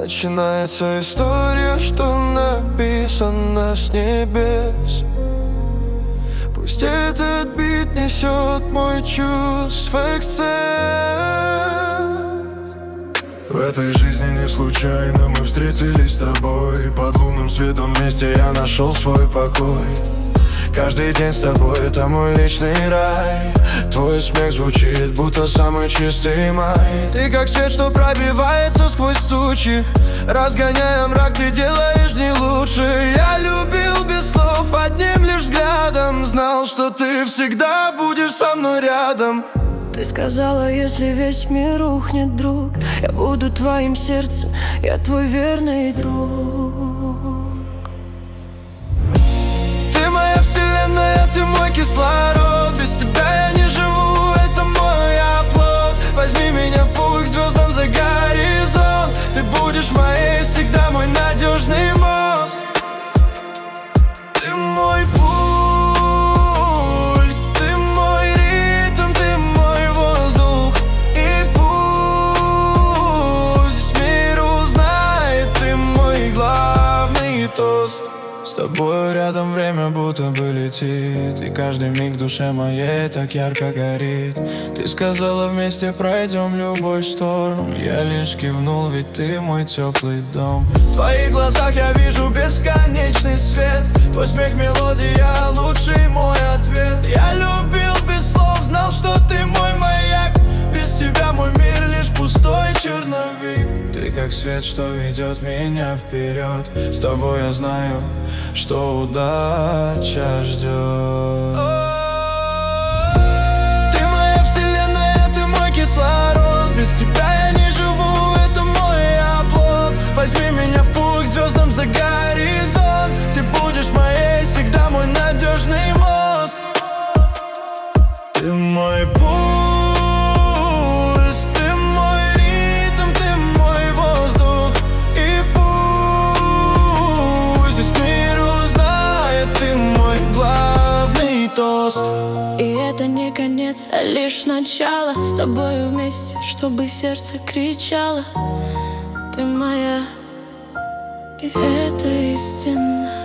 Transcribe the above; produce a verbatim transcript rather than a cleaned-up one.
Начинается история, что написана с небес. Пусть этот бит несет мой чувств эксцесс. В этой жизни не случайно мы встретились с тобой. Под лунным светом вместе я нашел свой покой. Каждый день с тобой — это мой личный рай. Твой смех звучит, будто самый чистый май. Ты как свет, что пробивается сквозь тучи. Разгоняя мрак, ты делаешь не лучше. Я любил без слов, одним лишь взглядом. Знал, что ты всегда будешь со мной рядом. Ты сказала, если весь мир рухнет, друг, я буду твоим сердцем, я твой верный друг. Ты моя вселенная, ты мой кислород. Без тебя я не живу, это мой оплот. Возьми меня в путь к звездам за горизонт. Ты будешь моей, всегда мой надежный мост. Ты мой пульс, ты мой ритм, ты мой воздух. И пусть весь мир узнает, ты мой главный тост. С тобой рядом время будто бы летит, и каждый миг в душе моей так ярко горит. Ты сказала, вместе пройдем любой шторм. Я лишь кивнул, ведь ты мой теплый дом. В твоих глазах я вижу бесконечный свет. Твой смех, мелодия, лучший мой ответ. Я любил без слов, знал, что ты мой маяк. Без тебя мой мир лишь пустой черновик. Ты как свет, что ведет меня вперед. С тобой я знаю, что удача ждет. Ты моя вселенная, ты мой кислород. Без тебя я не живу, это мой оплот. Возьми меня в путь к звездам за горизонт. Ты будешь моей, всегда мой надежный мост. Ты мой путь. И это не конец, а лишь начало. С тобою вместе, чтобы сердце кричало. Ты моя, и это истина.